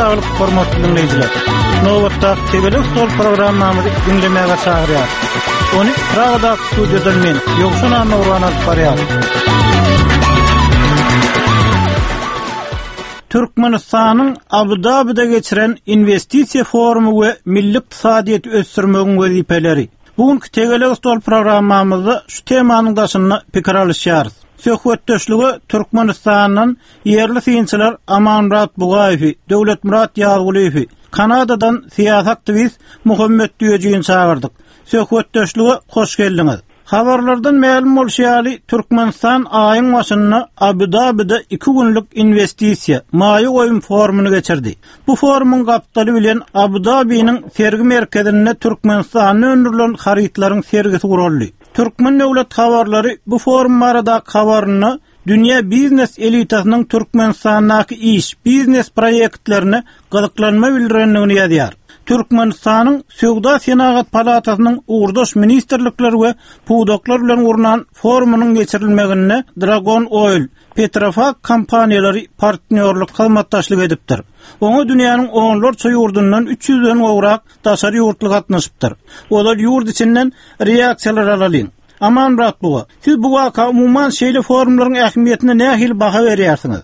saglyk hormatly dinleyijiler. Nowatda Tegelik Stol programmamyzy dinlemäge çagyrýar. Ony Pragada studiodan men Ýogşan Nurwan alyp barýar. Türkmenistanyň Abu Dhabi'de geçiren investisiýa forumy we milli ykdysadyýety ösdürmegiň wezipeleri. Bugünkü Tegelik Stol programmamyzda şu temanyň daşyna pikir alýarys. Söhbetdeşligi Türkmenistanyň yerli synçylar Amanrat Bugaýew, Döwletmurat Ýagulyew, Kanadadan siýasat aktivist Muhammed Düýejiň çağırdyk. Söhbetdeşligi hoş geldiňiz. Habarlardan ma'lum bolýaly, Türkmenistan aýyň başynda Abu Dhabi'de 2 günlük investisiýa maýy goýum forumuny geçirdi. Bu forumyň gapdaly bilen Abu Dhabi'niň sergi merkezinde Türkmenistanyň öndürilen harytlaryň sergisi guruldy. Türkmen döwlet habarlary bu forum barada habaryny dünýä biznes elitasynyň Türkmenistandaky iş, biznes proýektlerini gyzyklanma bildirenligini ýazýar. Türkmenistanyň Söwda Senagat Palatasynyň ugrdaş ministrlikleri we puwdaklar bilen urunan forumunyň geçirilmegine Dragon Oil, Petrofak kompaniýalary partnerlik hyzmatdaşlyk edipdir. Oňa dünýäniň onlarça ýurdundan 300-den gowrak daşary ýurtly gatnaşypdyr. Olar ýurt içinden reaksiýalar alalyň. Amanrat buga. Siz bu waka umumyň şeýle forumlaryň ähmiýetine nähil baha berýärsiňiz?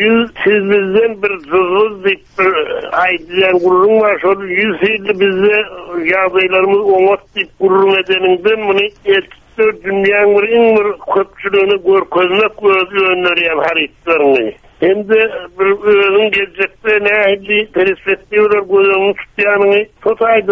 Siz bizden bir zızız bir aydilen gururun var. Şöyle 100 yılda bize yazaylarımız onat deyip gururun edeninden bunu elçistör dünyanın bir köpçülüğünü gözüne öneriyen haritlarını. Hem de bir özün gelecekte nehli perspektifler gözünün tutyanını tutayda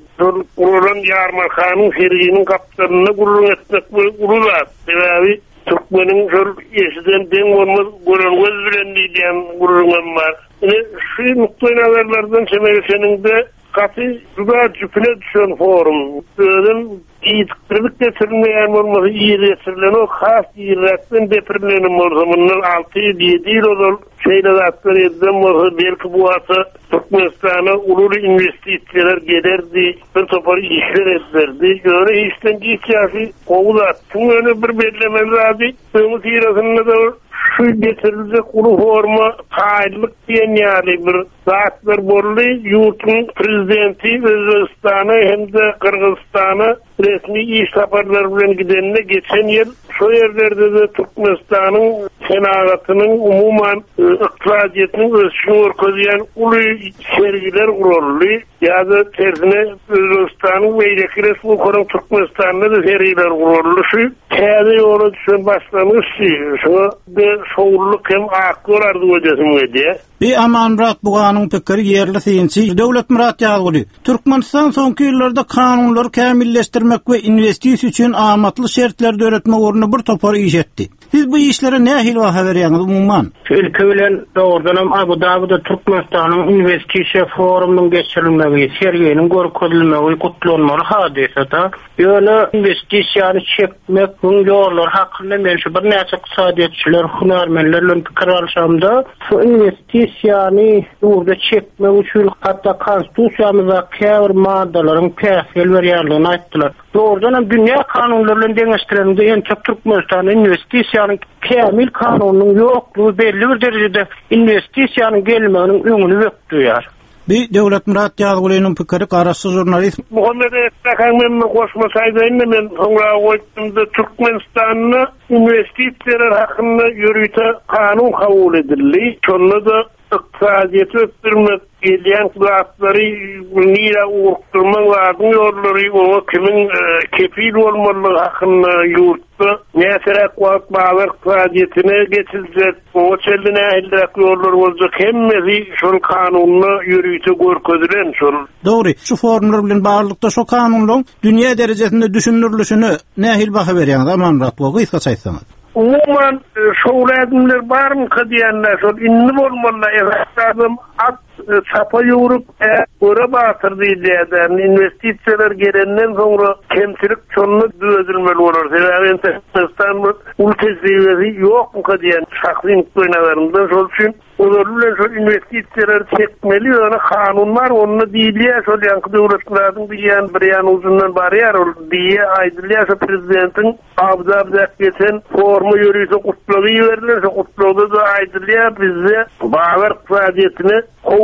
gururun yarmarkanın serginin kaptanını gururun etmek gururlar. Sebebi Türkmenin şol eşiden den olmaz görülgöz bilen diýen gururun var. Şu nuktalardan senin de katı duda cüpüne düşen forum. Böyle iyitkilik getirilmeyen olması iyi resirlen o khas iyirrekten depirlenin ortamının 6-7 yıl olur. Şeyle zatları edden olsa belki bu asa Türkmenistan'a ululu investisiyeler gelirdi. Bir topar işler ederdi. Öyle işten geçiyasi kovuzat. Tüm öyle bir belirlemez abi. Sığımı siyirasında da şu getirilecek ulu forma kaidlik diyen yani bir zatlar borlu yurtun prezidenti Özbekistan'a hem de Kırgızistan'a resmi iş saparlar bilen gidenine geçen yıl şu yerlerde de Türkmenistan'ın senagatının umuman iktisadiyetinin ölçüsünü orkodiyen ulu sergiler kurullu ya da tersine Özbekistan'ın ve ileki Respublikanın Türkmenistan'da da sergiler kurullu. Şu kâde yolu düşen başlamış şu de şoğulluk hem aklı ardı ödesim ödeye. Bir Amanrat Buganyň pikiri yerli synçy Döwletmurat Ýagulyew. Türkmenistan soňky ýyllarda kanunlary kämilleşdirmek we investisiýa üçin amatly şertler döretmek ugruna bir topar iş etdi. Siz bu işlere nähil baha berýäňiz umumyň? Ülke bilen doğrudan Abu Dhabi'de Türkmenistanyň investisiýa forumynyň geçirilmegi, serginiň görkezilmegi gutlanmaly hadisede. Ýöne investisiýany çekmek bu ýollar hakynda men şu bir näçe ykdysadyetçiler, hunarmenler bilen pikir alşamda şu investisiýany urda çekmek üçin hatda konstitusiýamyzda käbir maddalaryň täsir berýärligini aýtdylar. Doğrudan dünýä kanunlary bilen deňeşdirilende en çok Türkmenistan investisiýanyň kämil kanunyň ýoklugy belli bir derejede investisiýanyň gelmeginiň öňüni öpdüýär. Bir Döwletmurat Ýagulyewyň pikiri garaşy jurnalist Muhammed Etakan'ın koşmasaydı men soňra goýdumda Türkmenistanyň investisiýalar hakynda ýürüýte kanun kabul edildi. Şonda da ykdysadyety öpdirmek gelýän zatları nira urukturma wadyň ýollary o kimin kepil bolmaly hakynda ýurtda näsere kwat bawer ykdysadyetine geçiljek. O çeldine elde ýollar boljak hemmesi şol kanuny ýürüýte görkezilen şol. Dogry, şu forumlar bilen barlykda şu kanunlaryň dünýä derejesinde düşünürilişini nähil baha berýäňiz Amanrat bogy ýetsaýsaňyz? Umuman şoğladımlar var mı diyenler şol inni bolmaly efendim at çapa ýurup göre batyrdy diýen investisiýalar gelenden soňra kemçilik çonly düzelmeli bolar. Sebäbi Türkmenistan ultesýevi ýok mu diýen şahsy ýeňlerinde şol üçin olar bilen şol investisiýalar çekmeli ýa-da kanunlar onu diýilýär şol ýanky döwletlerden diýen bir ýan uzundan barýar diýe aýdylýar prezidentiň Abu Dhabi'de geçen forma ýürüýse gutlagy berdiler. Şu gutlagda da aýdylýar bizde bawer ykdysadyetini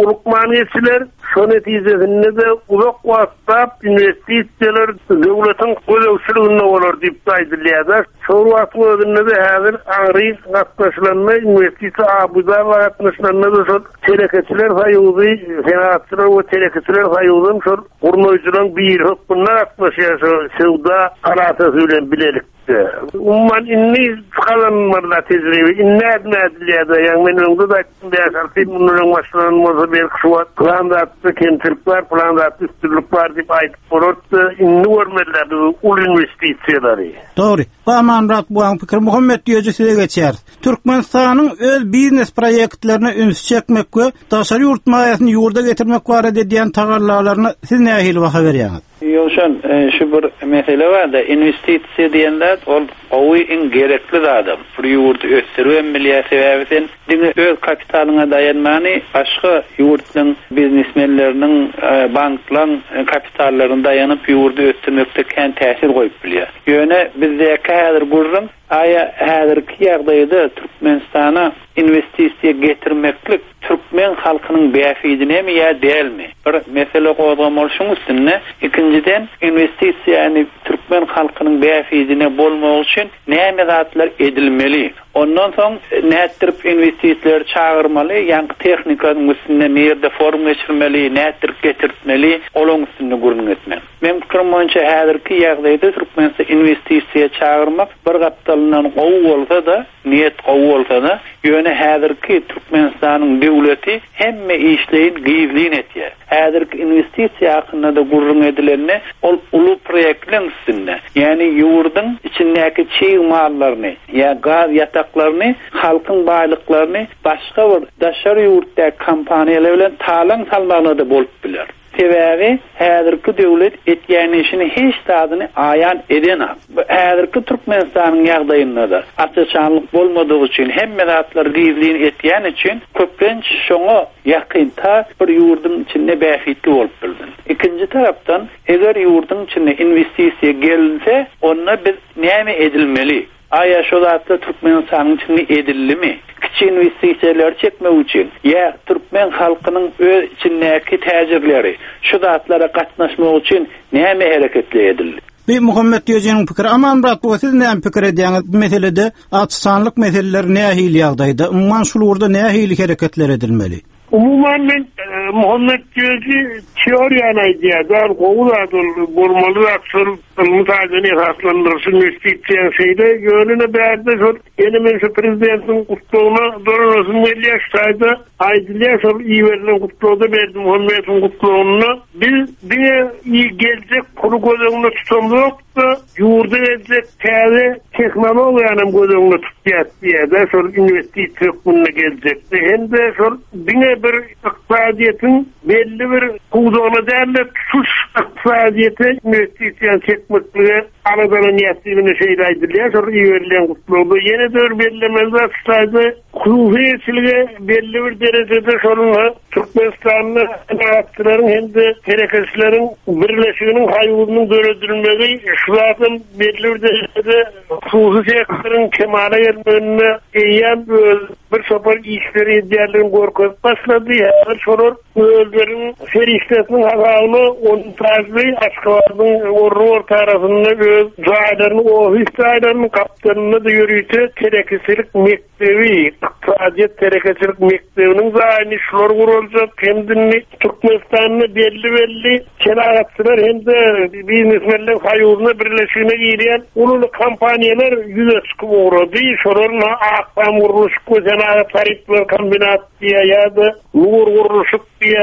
ulukman ettiler. Şu neticesinde de uzak wagtda investisiyalar döwletin gözlemçiliginde bolar diýip aýdylýar. Şu wagtda de häzir agry gatnaşylanma investisiya abuda gatnaşylanma da şu telekeçiler haýyzy, senatçylar we telekeçiler haýyzy şu gurnoýjylaryň bir hökmüne gatnaşýar şu sewda alatasy bilen bilelik. Umman inni kalanmarla tezribi inne adnadliyada yani men öňde da aýtdym bunun başlanmazy bir kuşwat plandatly kentilipler plandatly üstünlükler diýip aýdyp bolardy inni görmeler ul investisiýalary. Dogry. Baman rat bu pikir Muhammed diýjek size geçer. Türkmenistanyň öz biznes proýektlerini üns çekmek we daşary ýurtmaýasyny ýurda getirmek barada diýen tagarlalaryny siz nähili baha berýäňiz? Ýolşan şu bir mesele var da investisiýa diýenler ol owy in gerekli adam. Bu ýurtdy ösdürýän milliýet sebäbinden diňe öz kapitalyna dayanmany başga ýurtnyň biznesmenleriniň banklaryň kapitallaryna dayanyp ýurtdy ösdürmekde kän täsir goýup bilýär. Ýöne bizde häzir gurrun aya häzirki ýagdaýda Türkmenistana investisiýa getirmeklik Türkmen halkynyň bäfidine mi ýa dälmi? Bir mesele goýulmaly şuň üstüne. İkinciden investisiýany Türkmen halkynyň bäfidine bolmak üçin näme zatlar edilmeli? Ondan soň nätirip investisiýalar çağırmaly, ýa-ni tehnikanyň üstünde näde form geçirmeli, nätirip getirmeli, olaň üstünde gurulmak etmek. Men pikirmçe häzirki ýagdaýda Türkmenistan investisiýa çağırmak bir gapdalynan gowy bolsa da, niýet gowy bolsa da, ýöne häzirki Türkmenistanyň döwleti hemme işleýin gizlin etýär. Häzirki investisiýa hakynda da gurulmak edilenni ol ulu proýektleň üstünde, ýani ýurdyň içindäki çiğ mallaryny, ýa gaz ýataklaryny, halkyň baýlyklaryny başga bir daşary ýurtdaky kompaniýalar bilen talan salmagyna da bolup biler. Sebebi häzirki döwlet etýän işini hiç tadyny aýan edenap. Häzirki Türkmenistanyň ýagdaýynda da açyçanlyk bolmadygy üçin hemme zatlar gizlin etýän üçin köplenç şoňa ýakynta bir ýurdyň içinde bäfitli bolup bildi. İkinji tarapdan eger ýurdyň içinde investisiýa gelinse, onda biz näme edilmeli? Aya şu zatda Türkmenistanyň içinde edilimi? Kiçik investisiýalar çekmek üçin ýa Türkmen halkynyň öz içindäki täjirleri şu zatlara gatnaşmak üçin näme hereketler edildi? Bir Muhammed diýjeniň pikiri aman brat bu siz näme pikir edýäňiz? Bu meselede açsanlyk meseleler nähili ýagdaýda, umman şulurda nähili hereketler edilmeli? Umuman men Muhammed diýjegi teoriýany aýdýar, gowuladul bolmaly aksal mutaýany haslandyrşy investisiýa şeýle ýönüne bärde şol ene men şu prezidentiň gutlugyna doranasyn berýärdi. Aýdylýar şol iýerden gutlugyny berdi Muhammediň gutlugyna. Biz diňe geljek kuru gözüňde tutamlykda ýurda geljek täze tehnologiýanyň gözüňde tutýar diýär. Şol investisiýa kunna geljekdi. Hende şol diňe bir iqtisadiýetin belli bir kuwdugyna däle tuş iqtisadiýete investisiýa çekmeklige aradan niýetini şeýle aýdylýar. Şol iýerden gutlugy ýene de bellemelde tutady. Kuwhetsizlige belli bir derejede şolun Türkmenistanyň sanatçylaryň hende terekeçilerin birleşiginiň haýylygynyň döredilmegi şulardan belli bir derejede hususy sektoryň kemale gelmegine eýen bir sopar işleri diýerlerini gorkup başlady. Şolar özleriň şeriketiniň hagalyny onu taýly Aşgabatyň orru tarapynda öz jaýlaryny ofis jaýlaryny kapdanyny da ýürüýte terekeçilik mektebi, iqtisadiýet terekeçilik mektebiniň zaýyny şolar guruljak. Kendini Türkmenistanyň belli şenagatçylar hende biznesmenler haýylygyna birleşigine giren ululu kompaniýalar ýüze çykyp uğrady. Şolaryň akam guruluşy şenagat tarifler kombinat ýa-da nur guruluşy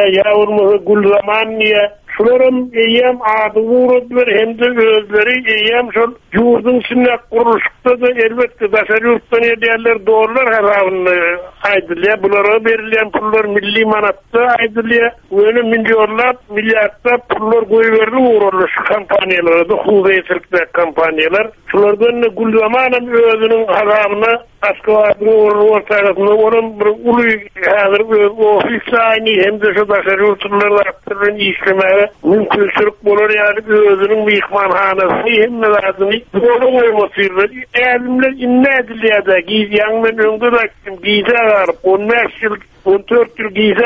ýa-da Gulzaman ýa şolaryň eýem ady uğradylar hende özleri eýem şol ýurdyň içinde guruluşda da elbetde daşary ýurtdan edýärler dollar harabyny aýdylýar. Bulara berilýän pullar milli manatda aýdylýar. Öňe milyonlap, milliardlap pullar goýuberdi uğruluş kompaniýalara da huwetsizlikde kompaniýalar. Şolardan Gulzaman özüniň harabyna Aşgabatyň orru tarapyna onun bir uly häzir ofis saýny hende şu daşary ýurtlarynda işlemegi mümkinçilik bolar ýa-da özüniň mehmanhanasy hemme lazymy bolar goýmasy. Älimler inne edilýär-de, ýa-ni öňde da giýär, 15 ýyl 14 yıl giyse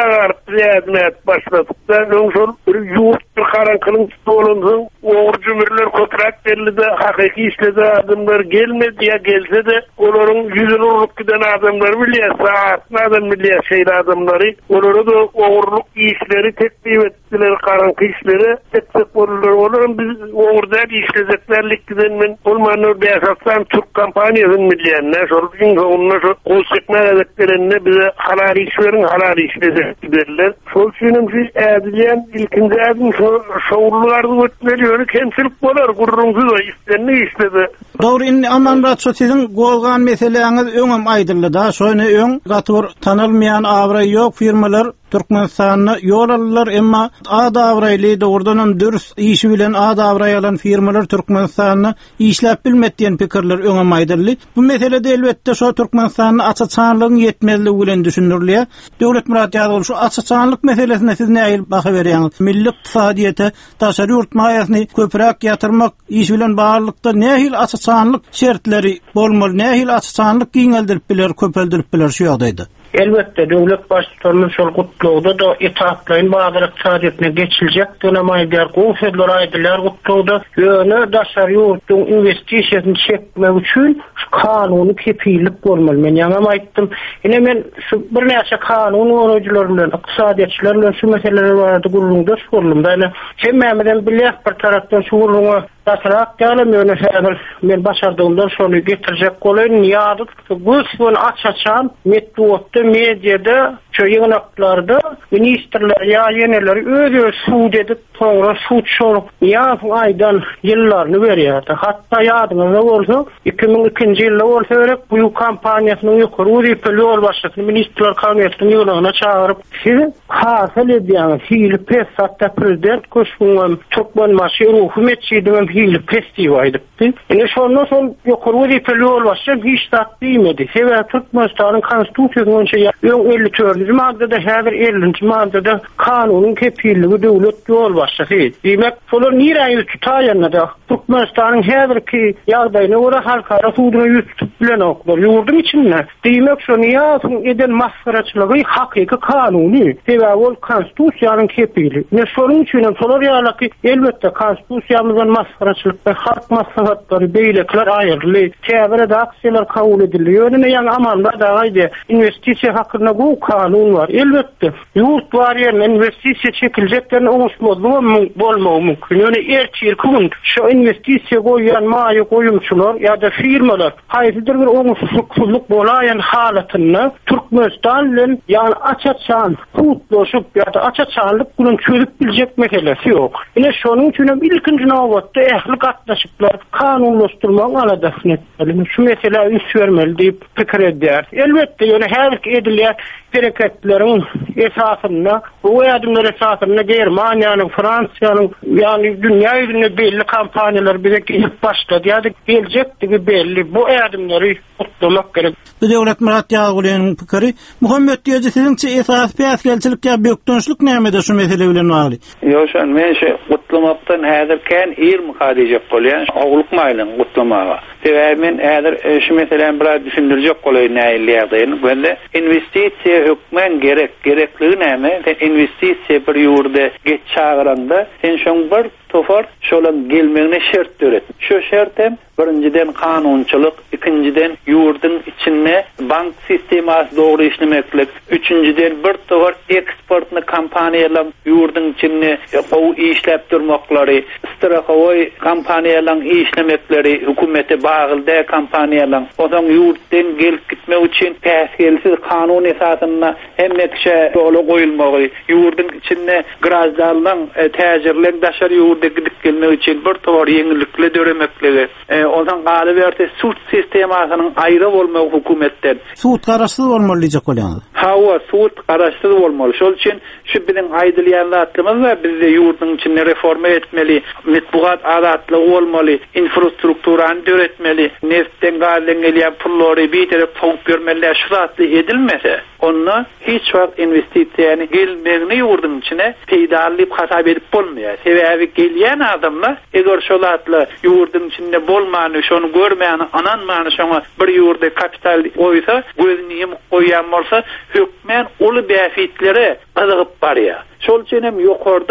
ağırtı başladık da şol yurt bir karankılın tutulunsun oğur cümürler kontrak verildi de hakiki işledi adamlar gelmedi ya gelse de onların yüzünü uğurluk giden adamlar biliyor saatli adam biliyor şeyli adamları onları da oğurluk işleri teklif ettiler karankı işleri tek olurlar onların biz oğurda işleyeceklerlik giden ben olmanır bir esasdan Türk kampanyasının milyenler şol onlar kol çekme edeklerine bize halal iş verin halal işleyecek giderler şol suyunum siz edilen ilkinci adım şoğurlularda ötmeliyor kemsilik bolar gururumsuz o istenini işledi. Doğru in aman ratso sizin golgan meseleniz öňem aýdyldy da şoýny öň gatyr tanylmayan awray ýok firmalar Türkmenistan'a yol alırlar emma ad avraylı doğrudan dürüst işi bilen ad avray alan firmalar Türkmenistan'a işläp bilmetdiýen pikirler öňe maýdyrly. Bu meselede elbette şo Türkmenistan'a açıçanlygyň yetmezligi bilen düşünürler. Döwlet Murat ýaly şu açıçanlyk meselesine siz näil baha berýäňiz? Milli iqtisadiýete taşary ýurtmaýasyny köpräk ýatyrmak iş bilen barlykda nähil açıçanlyk şertleri bolmaly, nähil açıçanlyk giňeldirip biler, köpeldirip biler şu ýagdaýda. Elbette devlet başçılarının şol kutluğuda da etaplayın bazı iqtisadiyetine geçilecek dönemaylar, konfedler aydılar kutluğuda yönü daşary yurtun investisyasını çekmek için kanunu kepillik olmalı. Men yanam aytdım. Yine men şu bir näçe kanun onucularla, iqtisadiyetçilerle şu meseleler vardı gurulunda sorulum. Yani hemmemeden bilek bir taraftan şu guruluna daşarak gelemiyor. Men başardığımdan şonu getirecek kolayın niyadık. Bu sıvın açaçan metduotta medyada şu yığınaklarda ministerler ya yeneleri öyle suud edip sonra suud şolup ya aydan yıllarını veriyordu. Hatta yadınızda olsa 2002 yılda olsa bu kampanyasının yukarı ripeli ol başlasın ministerler kamuoyunun yığınağına çağırıp sizi kasel ediyen hili pes hatta prezident koşkunun Türkmenbaşı hükümetçiydim hili pes divaydık. Yani sonra son yukarı ripeli ol başlasın hiç tat değmedi. Sebebi Türkmenistan'ın konstitüsyonunun 54. maddede her 50. maddede kanunun kepilliği devlet yol başlasın. Demek solar nire yüz tutayanına da Türkmenistan'ın her ki yağdayını ora halkara suuduna yüz tutulan oklar yurdum içinler. Demek şu niyazın eden maskaraçılığı hakiki kanuni. Sebebi ol konstitüsyonun kepilliği. Ne sorun için solar yağla ki elbette konstitüsyonumuzun maskaraçılıkta halk maslahatları beylekler ayırlı. Çevre de aksiyeler kabul ediliyor. Ne yani amanda da ayda investisyon hakkında bu kanun var. Elbette yurt var yerine investisyon çekileceklerini olmağı mümkün. Yani erçirkün şu investisyon koyan maya koyumçular ya da firmalar haysidir bir olumsuzluk bolayan halatını Türkmenistan'ın yani açaçan kutlaşıp ya da açaçanlık bunun çözüp bilecek meselesi yok. Yine şunun için ilkinci navatta ehli katlaşıklar kanunlaştırmanın aladasını etmeli. Şu mesela üst vermeli deyip fikir eder. Elbette yani her edilen hareketlerin esasında bu yardımlar esasında Germanya'nın, Fransa'nın yani dünya yüzünde belli kampanyalar bize ilk başladı. Yani gelecekti belli. Bu yardımları kutlamak gerek. Bu Devlet Murat Ýalyň pikiri Muhammed diýje siziňçe esas päsgelçilik ýa bökdönçlük näme de şu mesele bilen bagly? Ýoşan men şu kutlamakdan häzir kän mukadejek bolýan ogluk maýlyň kutlamaga. Sebäbi men häzir şu meselen biraz düşündirjek bolaýyn näýilýärdiň. Bende investisiýa hükmen gerekligi näme? Sen investisiýa bir ýurda geç çağıranda sen şoň bir tofar şolan gelmeğine şert döret. Şu şertem birinciden kanunçılık, ikinciden yurdun içine bank sisteması doğru işlemeklik, üçüncüden bir tofar eksportunu kampanyalan yurdun içine o işlep durmakları, strakovoy kampanyalan işlemekleri, hükümete bağıldı kampanyalan, o zaman yurttan gelip gitmek için pesgelsiz kanun esasına hem nekşe yolu koyulmağı, yurdun içine grazdarlan, tecirlen daşar yurda gidip gelmek için bir tofar yenilikle döremekleri, o zaman galibiyete suud sistemasının ayrı olmağı hükümetten. Suud garaşsyz bolmaly diýjek bolýar. Hawa suud garaşsyz bolmaly. Şol üçin şu biziň aýdylýanlarymyz we bizde ýurdun içinde reforma etmeli, metbuat adatlygy bolmaly, infrastrukturany döretmeli, neftden galyň gelýän pullary bir tarap tawup bermeli, şuratly edilmese Onu hiç wagt investisiýany gelmegini ýurdun içine peýdalyp hasap edip bolmaýar. Sebäbi gelýän adamlar eger şolatly ýurdun içinde bolmany, şonu görmäni, ananmany şoňa bir ýurda kapital goýsa, gözüni ýumyp goýan bolsa, hökmen uly bäfitlere azygyp barýar. Şol üçin hem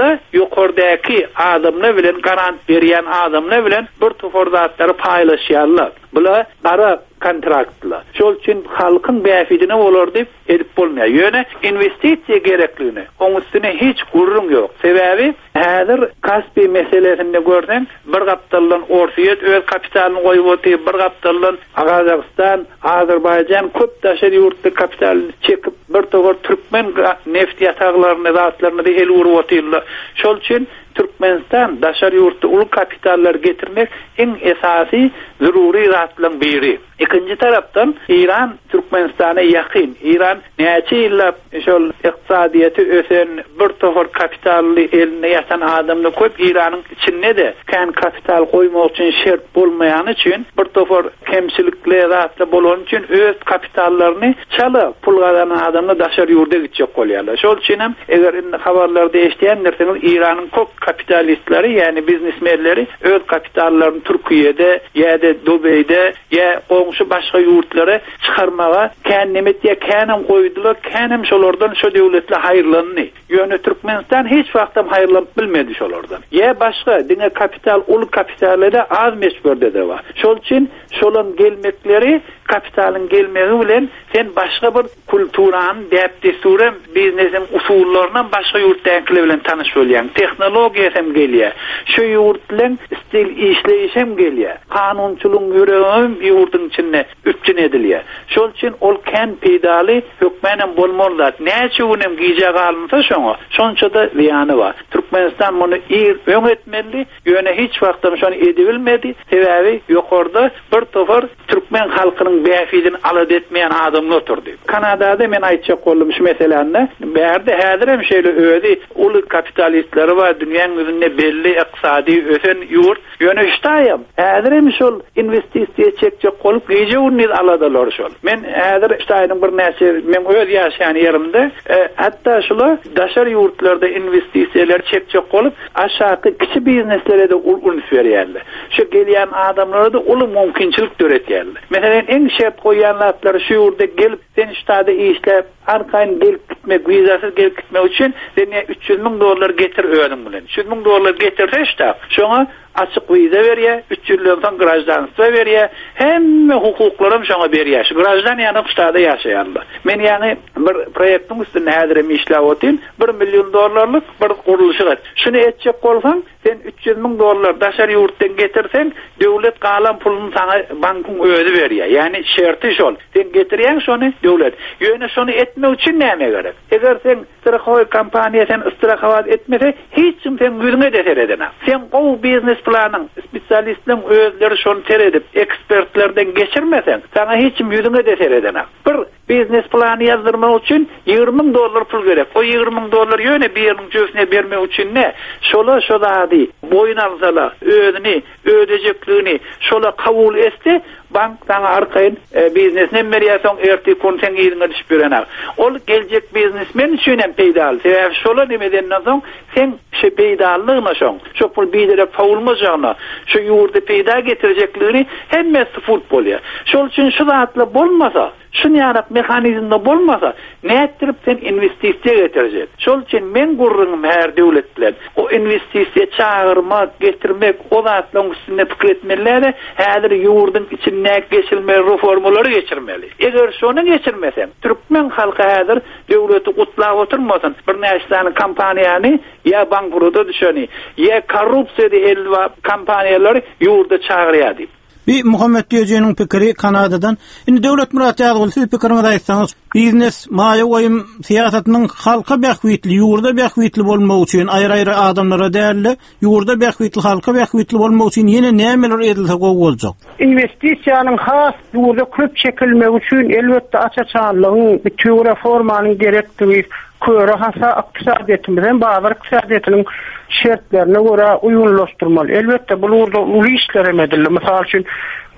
ýokardaky adamlar bilen garant berýän adamlar bilen bir tofordatlary paýlaşýarlar. Bular gara kontraktlar. Şol üçin halkyň bäfidine bolar dip edip bolmaýar. Ýöne investisiýa gerekligini, oň üstüne hiç gurrun ýok. Sebäbi häzir Kaspy meselesinde görsen, bir gapdalan Orsiýet öz kapitalyny goýup otyr, bir gapdalan Gazakystan, Azerbaýjan köp daşary ýurtda kapital çekip bir togar türkmen neft ýataglaryny, zatlaryny da el urup otyrlar. Şol üçin Türkmenistan daşary ýurtda ulu kapitallar getirmek en esasy zeruri zatlaryň biri. İkinci tarapdan İran Türkmenistana yakın. İran näçe ýyllap şol iqtisadiýaty ösen bir tohur kapitally eline ýatan adamly köp İranyň içinde de kan kapital goýmak üçin şert bolmaýan üçin bir tohur kemçilikler zatda bolan üçin öz kapitallaryny çaly pul gazanan adamlar daşary ýurda gitjek bolýarlar. Şol üçin hem eger habarlarda eşdiýänlersiňiz İranyň köp kapitalistleri ýani biznesmenleri öz kapitallaryny Türkiýede ýa-da Dubaýda ýa şu başga ýurtlara çykarmaga kennemet ýa kenem goýdular, kenem şolardan şu döwletle haýyrlandy. Ýöne Türkmenistan hiç wagtam haýyrlanyp bilmedi şolardan. Ýa başga diňe kapital, ulu kapitallarda az meşgurde de var. Şol üçin şolan gelmekleri, kapitalyň gelmegi bilen sen başga bir kulturan, däpdesturan, biznesin usullarynyň başga ýurtdakiler bilen tanyş bolýan. Tehnologiýa hem gelýär. Şu ýurtlaryň stil işleýişi hem gelýär. Kanunçylyk ýöregim ýurtyň içinde üpçün edilýär. Şol üçin ol ken peýdaly hökmenem bolmaly. Näçe günem gije galynsa şoňa, şonça da ziýany bar. Türkmenistan muny öň etmeli, ýöne hiç wagtda şonu edibilmedi. Sebäbi ýokarda bir tofar türkmen halkynyň bäfidini alad etmeýän adamlar oturdy. Kanadada men aýtjak boldum şu meseleni. Bärde häzir hem şeýle özi uly kapitalistleri bar, dünýäň üzünde belli iqtisady ösen ýurt. Ýöne ştaýam. Häzir hem şol investisiýa çekjek bolup gije urniz aladalar şol. Men häzir ştaýynyň bir näçe men öz ýaşaýan ýerimde hatda şular daşary ýurtlarda investisiýalar çekjek bolup aşağı kiçi bizneslere de ulgun berýärler. Şu gelýän adamlara da uly mümkinçilik töretýärler. Meselen en şert goýanlar şu ýurda gelip sen ştada işläp arkayn gelip gitmek, vizasyz gelip gitmek üçin seni $300,000 getir öňüň bilen. $300,000 getirse şta şoňa açık viza berýär, 3 ýyldan grajdanlyk berýär, hemme hukuklaryň şoňa berýär. Şu grajdan ýany ştada ýaşaýarlar. Men ýany bir proýektiň üstünde häzir işläp otyryn, $1 million bir guruluşy var. Şunu etjek bolsaň, sen $300,000 daşary ýurtdan getirsen, döwlet galan puluny sana bankyň özi berýär. Ýani şerti şol. Sen getirýän şonu döwlet. Ýöne şonu etmek üçin näme gerek? Eger sen istirahat kompaniýa sen istirahat etmese, hiç kim sen gözüňe deter edene. Sen o biznes planyň spesialistlerin özleri şonu teredip ekspertlerden geçirmesen, sana hiç kim yüzüňe deter edene. Bir biznes plany ýazdyrmak üçin $20,000 pul gerek. O $20,000 ýöne biriniň göğsüne bermek üçin ne? Şola adi boyun alsalar, özüni, ödejekligini şola kabul etse, bank sana arkayn biznesine berýärsiň erti kun sen ýylyňa düşüp berener. Ol geljek biznesmen üçin hem peýdal. Sebäbi şola demedenden soň sen şu peýdallygyna şoň, şu pul biderek fawulmajagna, şu ýurda peýda getirjekligini hemmesi furt bolýar. Şol üçin şu zatla bolmasa, şu ýarak mehanizmde bolmasa, näetdirip sen investisiýa getirjek. Şol üçin men gurrunum her döwlet bilen o investisiýa çağırmak, getirmek, o zatlaryň üstünde pikir etmeliler, häzir ýurdyň içinde geçilmeli reformalary geçirmeli. Eger şonu geçirmesem, türkmen halky häzir döwleti gutlap oturmasyn, bir näçe kampaniýany ýa bankruta düşeni, ýa korrupsiýa elwa kampaniýalary ýurda çağırýar. Bir Muhammed Diýejeňiň pikiri Kanadadan. Indi döwlet muratyat bolsa pikiriňizi aýtsaňyz, biznes maýa goýum siýasatynyň halka bähwitli, ýurda bähwitli bolmagy üçin aýry-aýry adamlara däli, ýurda bähwitli, halka bähwitli bolmagy üçin ýene nämeler edilse gowy boljak? Investisiýanyň has ýurda köp çekilmegi üçin elbetde açaçanlygyň, bir tür reformanyň gerekligi köre hasa iqtisadiýetimiň, bazar iqtisadiýetiniň şertlerine göre uygunlaşdyrmaly. Elbette bu ulu işler emedildi. Mesela üçün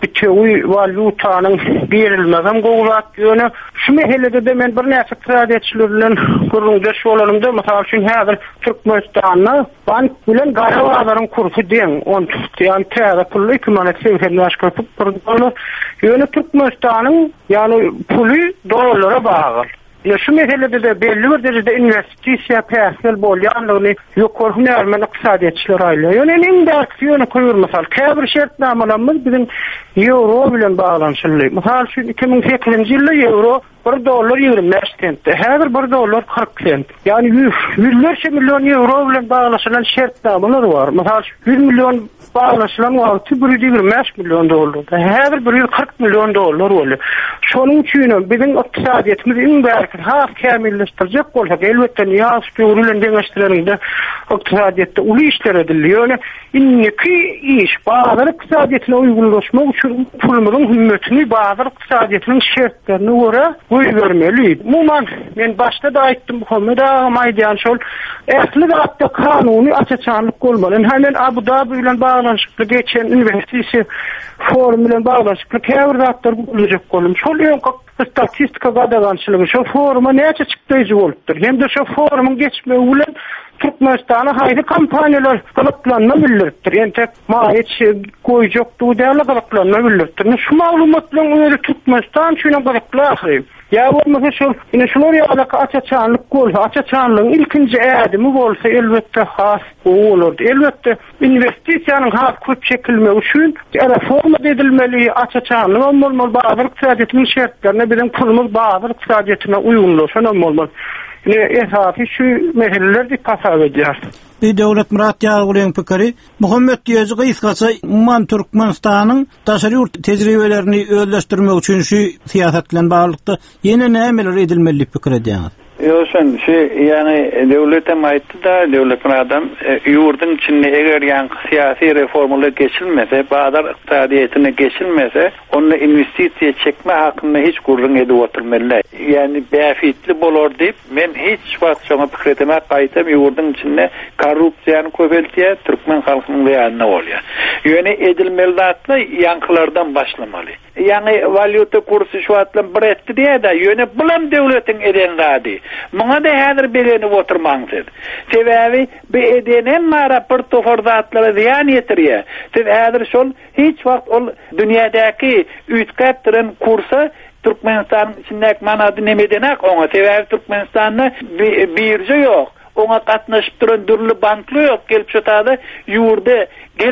bütüwi valyutanın berilmegem gowlat ýöne şu mehelede de men bir näçe tradiýetçiler bilen guruldaş bolanymda mysal üçin häzir Türkmenistanyň bank bilen gara bazaryň kursy deň 10 ýa-ni täze pully ekonomik sebäplerden köpüp durýar. Ýöne Türkmenistanyň ýani puly dollara bagal. Ya şu meselede de belli bir derecede investisiya päsel bolýanlygyny ýokary näme iqtisadiyatçylar aýlıyor. Ýöne indi aksiyony koýur mysal. Käbir şertnamelerimiz bizim euro bilen baglanyşly. Mysal şu 2008-nji ýylda euro $1 25 sent. Häzir $1 40 sent. Ýani yüzlerce milyon euro bilen baglaşylan şertnameler bar. Mysal 100 milyon baglaşylan wagty $125 milyon dollar. Häzir $140 milyon bolýar. Şonuň üçin bizim iqtisadiyatymyz iň bäri has kämilleşdirjek bolsa elbetde ýa spewrulen deňeşdirende iqtisadiyatda uly işler edilýär. Ýöne inneki iş bazar iqtisadiyatyna uýgunlaşmak üçin pulumyň hümmetini bazar iqtisadiyatynyň şertlerine görä öýbermeli. Muman men başda da aýtdym bu konuda maýdan şol äsli zatda kanuny açıçanlyk bolmaly. Hemen Abu Dhabi bilen baglanyşykly geçen investisiýa forum bilen baglanyşykly käbir zatlar bolajak bolum. Şol statistika gadagançylygy şu foruma näçe çykdyjy bolupdyr. Hem de şu forumyň geçmegi bilen Türkmenistana haýdy kampaniýalar galyplanma bildiripdir. Ente maýet goýjokdy däle galyplanma bildiripdir. Şu maglumat bilen öýle Türkmenistan şuna galyplar. Ya bolmasa şu ine şular ýa-da açıçanlyk bolsa, açıçanlygyň ilkinji ädimi bolsa elbetde has bolar. Elbetde investisiýanyň has köp çekilmegi üçin reforma edilmeli, açıçanlyk bolmaly, bazar iqtisadiýatynyň şertlerine bilen pulumyz bazar iqtisadiýatyna uýgunlaşan bolmaly. Esasy şu meseleler dikkat edilýär. Döwlet Murat Ýagulyň pikiri Muhammed Ýezi gysgaça umman Türkmenistanyň daşary ýurt tejribelerini özleşdirmek üçin şu siýasat bilen baglykda ýene nämeler edilmeli pikir edýär. Ýöşen yani devletem aýtdy da devletin adam ýurdun içinde eger ýa-ni syýasy reformalar geçilmese, bazar iqtisadiýatyna geçilmese, onu investisiýa çekme hakyny hiç gurrun edip oturmaly. Yani bäfitli bolar diýip men hiç wagt şoňa pikir etmek gaýtam ýurdun içinde korrupsiýany köpeltýär, türkmen halkynyň ýanyna bolýar. Ýöne edilmeli zatlar ýankylardan başlamaly. Yani valyuta kursu şu atlan bir etdi diye de ýöne bilen devletin eden zady. Muňa da häzir belenip oturmaňsyz. Sebäbi bu edenen mara bir tofor zatlara ziyan ýetirýär. Siz häzir şol hiç wagt ol dünýädäki üýtkäpdiren kursa Türkmenistan içinde manady nemedenek oňa sebäbi Türkmenistanyň birje ýok. Oňa gatnaşyp duran dürli bankly ýok. Gelip şotady ýurda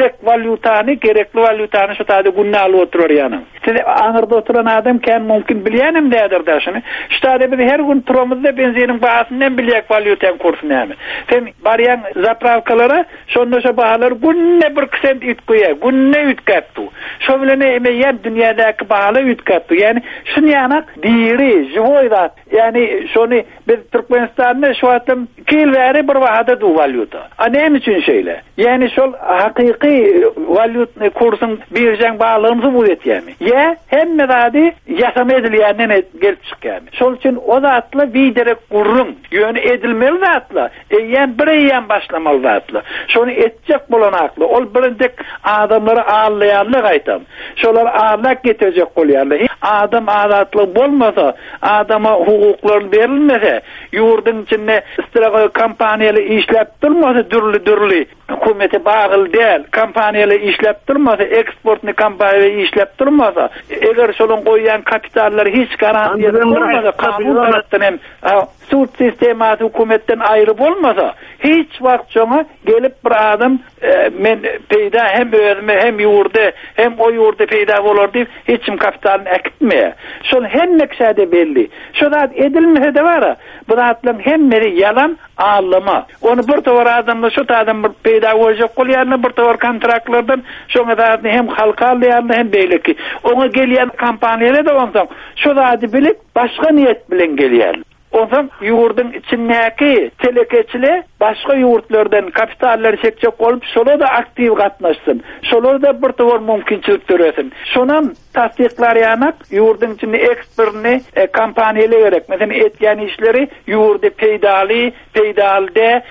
gerekli valyutany şotady günne alyp oturar ýanyň. Siz aňyrda oturan adam kan mümkin bilýänem dädir daşyny. Şotady biz her gün turamyzda benziniň bahasyndan bilýek valyutaň kursy näme. Sen barýan zapravkalara şonda bahalar günne 1 sent ütkeýär, günne ütkäpdi. Şo bilen emeýän dünýädäki bahalar ütkäpdi. Ýani şunu ýanak diri, żywoy zat. Ýani şonu biz Türkmenistanyň şu atym kilbäri bir wagtda du valyuta. Näme üçin şeýle? Ýani şol hakyky valyuta kursyň birjäň baglygymyzy bu etýärmi? Ya hemme zady ýasama edilýänden gelip çykýarmy? Şol üçin o zatla biderek gurrun ýöne edilmeli zatla. Ýan bir ýan başlamaly zatla. Şonu etjek bolan akly. Ol birindek adamlary ağlaýarlyk aýtam. Şolar ağlak getirecek bolýarlar. Adam azatlyk bolmasa, adama hukuklar berilmese, ýurdun içinde istilahy kampaniýaly işläp durmasa dürli hökümete bagyl däl, kampaniýaly işläp durmasa, eksportny kampaniýaly işläp durmasa, eger şolun goýan kapitallary hiç garantiýa bolmasa, kanun tarapdan hem sud sistematy hökümetten aýry bolmasa, hiç wagt şoňa gelip bir adam men peýda hem özüme hem ýurda hem o ýurda peýda bolar diýip hiç kim kapitalyny ekitmeýär. Şol hemme kişide belli. Şo zat edilmese de bara, bu zatlar hemmeri yalan ağlama. Onu bir tawar adamla şu adam bir peýda bolajak bolýarny bir tawar kontraktlardan şoňa zatny hem halka alýarny hem beýleki. Oňa gelýän kampaniýalar da bolsa, şu zaty bilip başga niýet bilen gelýär. Ondan yurdun içindeki telekeçile başka yurtlardan kapitallar çekecek olup şola da aktif katnaşsın. Şola da bir tavır mümkünçilik töresin. Şonan tasdiklar yanak yurdun içinde ekspertini kampanyalı gerek. Mesela etken işleri yurdu peydalde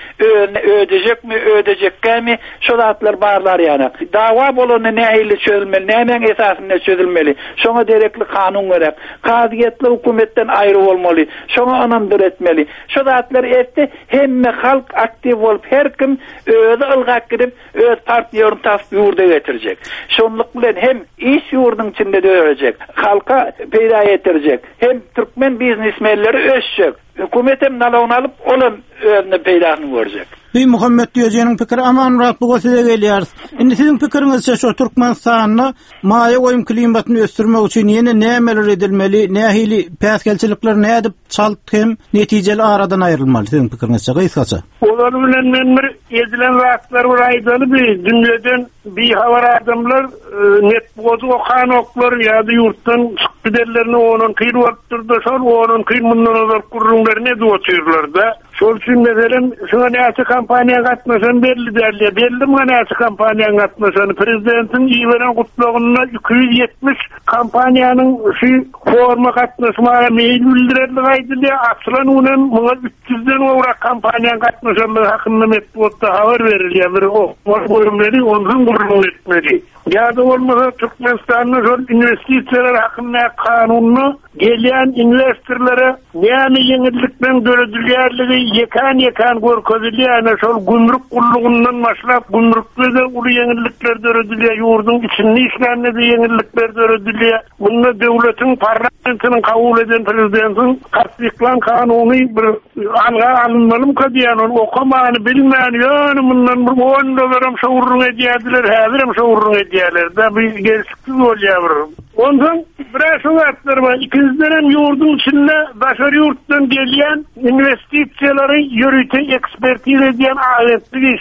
ödeyecek mi? Şolatlar barlar yanak. Dava bolonu neyle çözülmeli, nemen esasında çözülmeli. Şona gerekli kanun gerek. Kadiyetli hükümetten ayrı olmalı. Şona anandır etmeli. Şolatlar etti hem halk aktif olup her kim özü ılgak gidip öz partiyorun tasbih yurda getirecek. Şonluk bilen hem iş yurdun içinde de örecek. Halka peyda getirecek. Hem Türkmen biznesmenleri öşecek. Hükümetem nalavunu alıp olan önüne peydasını görecek. Muhammed diyeceğinin fikri amanrak bu size geliyor. Şimdi sizin fikrinizce şu Türkmenistan'ı maya oyun klimatını östürmek için yeni ne emeler edilmeli, ne hili peskelçilikler ne edip çaltım neticeli aradan ayrılmalı sizin fikrinizce kıysaca. Onlar bilen edilen vaatlar var aydalı bir dünyadan bir havar adamlar net bozu okan oklar ya da yurttan çıkıderlerini onun kıyır vattırda sol onun kıyır bundan olur kurrunlarını doğutuyorlar da. Şol için mesela şuna neyse kampanya katmasan belli derler. Belli mi neyse kampanya katmasan? Prezidentin iyi veren kutluğuna 270 kampanyanın şu forma katmasına meyil bildirerli kaydı diye aslan onun buna 300'den uğrak kampanya katmasanlığı hakkında metbotta haber veriliyor. Bir o bölümleri ondan kurulun etmeli. Ya da olmasa Türkmenistan'ın şol investisiyalar hakkında kanununu gelen investorlara yani yenilikten döredülüyorluğu yekan görkeziliyor. Şol gümrük kulluğundan başlap gümrükte de ulu yenilikler döredülüyor. Yurdun içinde işlerine de yenilikler döredülüyor. Bunda devletin parlamentinin kabul eden prezidentin tasdiklan kanunu bir alınmalı mı kadiyen onu okumanı bilmeyen yani bundan $10 şavurun ediyadiler hazırım şavurun ediyadiler da bir gelişsiz oluyor. Ondan biraz şunatlar var. İkinizden yurdun içinde başarı yurttan gelen investisiyaları yürüten ekspertiz ediyen ağetli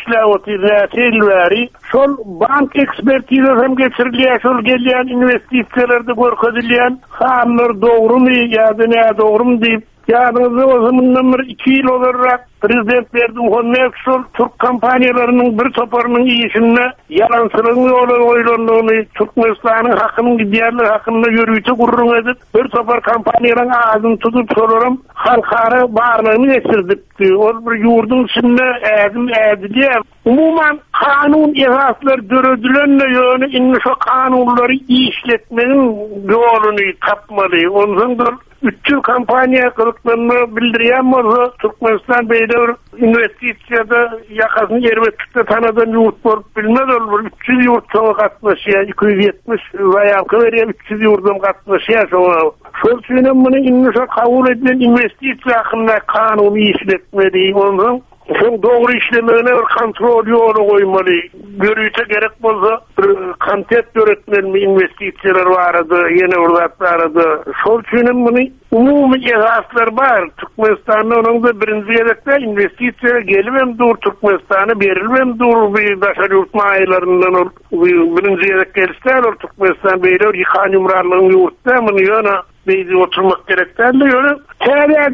işler şol bank ekspertiz hem geçiriliyor şol gelen investisiyalarda görkeziliyen hamlar doğru mu ya da ne doğru mu deyip yalnız o zamandan 2 yıl olarak prezident verdiği konneksiyol Türk kampanyalarının bir toparının iyisinde yalansılığını oylanlığını Türkmenistan'ın hakkının diğerler hakkında yürüyüşü kurrun edip bir topar kampanyaların ağzını tutup sorularım halkara bağırlarını geçirdipti. O bir yurdun içinde ediliye. Umuman kanun esaslar dörödülenle yönü inni şu kanunları işletmenin yolunu tapmalı. Ondan 300 kampanya kılıklarını bildiriyen olsa Türkmenistan beyler investisyada yakasını yerbetikte tanıdan yurt olup bilmez olur. 300 yurt sonra katlaşıyor. 270 veya kıveriye 300 yurdum katlaşıyor sonra. Şol suyunun bunu innişe kabul edilen investisya hakkında kanunu işletmeli. Ondan çok doğru işlemeğine bir kontrol yolu koymalı. Görüyte gerek olsa kantet öğretmenli investisiyalar vardı, yeni urdatlar vardı. Şol suyunun bunu umumi esaslar var. Türkmenistan'da onun da birinci yedekte investisiya gelmem dur Türkmenistan'a verilmem dur bir başarı yurtma aylarından birinci yedek gelişler olur Türkmenistan beyler yıkan yumrarlığın yurtta bunu yana beyzi oturmak gereklerli yönü tevye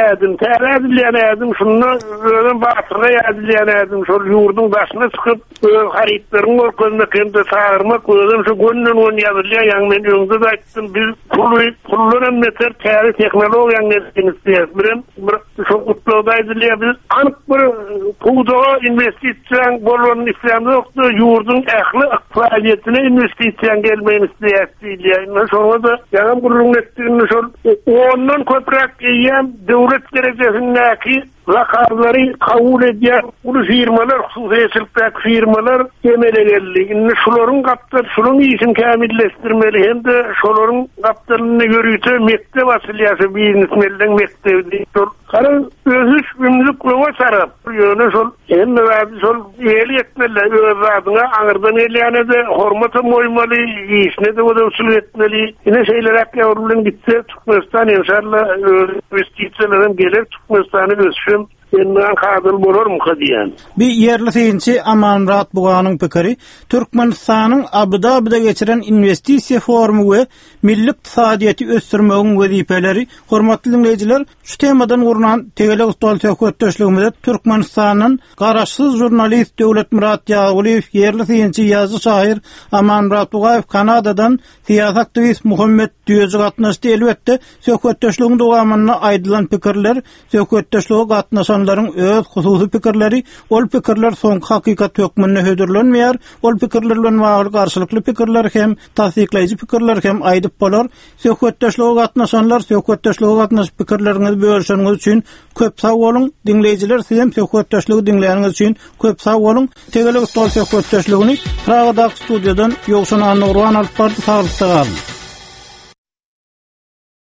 edilyen edim şunu öğren batıra edilyen edim şöyle yurdun başına çıkıp haritlerin orközünde kendi sağırmak öğren şu gönlün onu yazılıyor yani ben önümde de ettim biz kulluğun meter tevye teknolojiyan nesini isteyizdirim şu kutluğda ediliyor biz anık bir kuğdağa investisyon bolonun isteyem yoktu yurdun ehli faaliyetine investisyon gelmeyin isteyizdiler sonra da yanım kurulun ettiğini ondan köprek eyyem devlet derecesindeki vakarları kabul ediyen bu firmalar, hususiyetçilikteki firmalar emele geldi. Şuların kaptır, şunun iyisini kamilleştirmeli. Hem de şuların kaptırını görüyse mektep asıliyası biznesmelden mektevdi. Karın özüş ümlük ve sarap. Yönü şol, hem de şol ehli etmeli. Öz adına ağırdan ehliyane de hormata moymalı, iyisine de o da usul etmeli. Yine şeyler hep yavrulun gitse Türkmenistan inşallah investisyonlarım gelir Türkmenistan'ı özüşüm Endan kadyl bolarm diýen. Bir yerli synçy Aman Murat Buganyň pikiri Türkmenistanyň Abu Dabi'de geçiren investisiýa forumy we milli iqtisadiýaty ösdürmegiň wezipeleri. Hormatly dinleýijiler, şu temadan gurulan Tegele Ustol söhbetdeşligimizde Türkmenistanyň garaşsyz jurnalist Döwlet Murat Ýaguliýew, yerli synçy ýazgy şair Aman Murat Bugayew, Kanadadan siýasat aktivist Muhammed Düýeji gatnaşdy. Elbetde söhbetdeşligiň dowamyna aýdylan pikirler, söhbetdeşlige gatnaşanlaryň öz hususy pikirleri, ol pikirler soňky hakykat hökmüne hödürlenmeýär. Ol pikirler bilen bagly garşylykly pikirler hem tasdikleýici pikirler hem aýdyp bolar. Söhbetdeşlige gatnaşanlar, söhbetdeşlige gatnaşyp pikirleriňizi bölüşýäňiz üçin köp sag bolun. Dinleýijiler, siz hem söhbetdeşligi dinleýäňiz üçin köp sag bolun. Tegele Ustol söhbetdeşligini Pragada studiýadan Ýogşan Anurwan alyp bardy. Saglyk